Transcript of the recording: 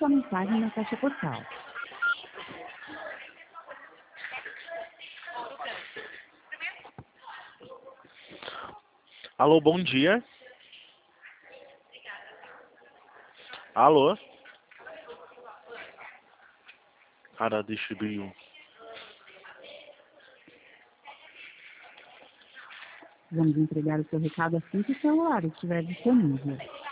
sua mensagem na caixa postal. Alô, bom dia. Alô? Cara, distribuiu. Vamos entregar o seu recado assim que o celular estiver disponível.